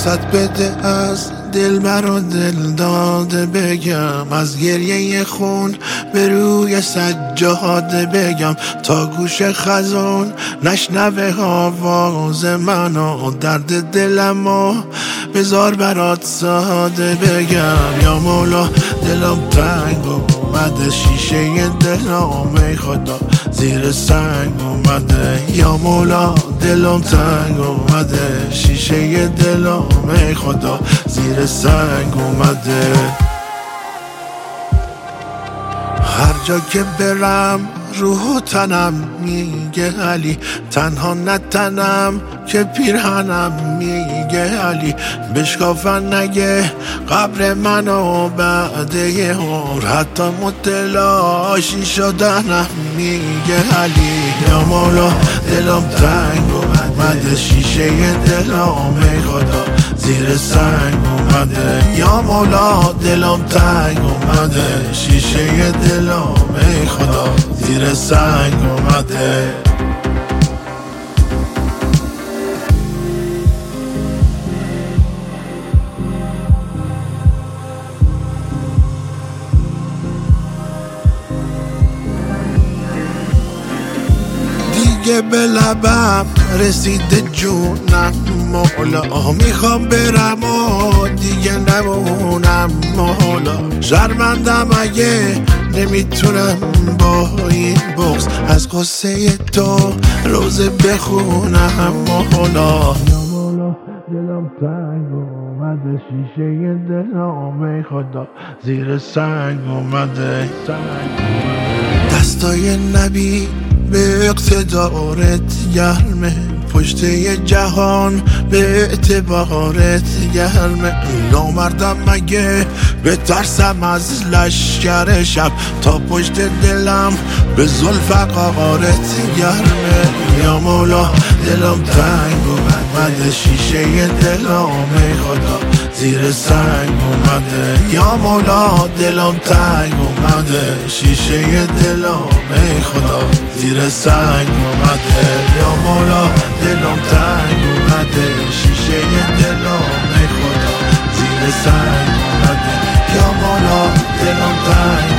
فرصت بده از دل برا دل داده بگم، از گریه خون به روی سجاده بگم، تا گوش خزان نشنوه آواز منو، درد دلمو بذار برات ساده بگم. یا مولا دلم تنگ اومده، شیشه دلم ای خدا زیر سنگ اومده. یا مولا دلم تنگ اومده، شیشه دلم ای خدا زیر سنگ اومده. هر جا که برم روح و تنم میگه علی، تنها نتنم که پیرهنم میگه علی. بشکافن نگه قبر منو بعد یه عمر، حتی متلاشی شدنم میگه علی. یا مولا دلم تنگ اومده، شیشه دلم ای خدا زیر سنگ اومده. یا مولا دلم تنگ اومده، شیشه دلم ای خدا زیر سنگ اومده. دیگه به لبم رسیده جونم مولا، میخوام برم و دیگه نمونم مولا. شرمندم اگه نمیتونم با این بغض از قصه تو روزه بخونم مولا. یا مولا دلم تنگ اومده، شیشه دلم ای خدا زیر سنگ اومده. دستای نبی به اقتدارت گرمه، پشته جهان به اعتبارت گرمه. نامردم مگه به ترسم از لشکر شب، تا پشت دلم به زلف قارت گرمه. یا مولا دلم تنگ اومده، شیشه دلم ای خدا زیر سنگ اومده. یا مولا دلم تنگ اومده، شیشه دلم ای خدا زیر سنگ اومده. یا مولا دلم تنگ اومده، شیشه دلم ای خدا زیر سنگ اومده. یا مولا دلم تنگ